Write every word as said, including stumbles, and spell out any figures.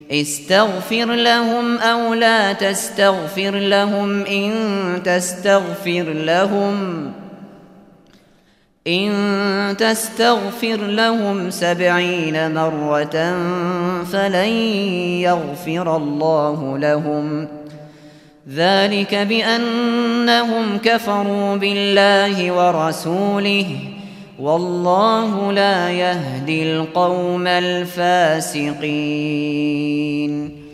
استغفر لهم أو لا تستغفر لهم إن تستغفر لهم إن تستغفر لهم سبعين مرة فلن يغفر الله لهم ذلك بأنهم كفروا بالله ورسوله والله لا يهدي القوم الفاسقين.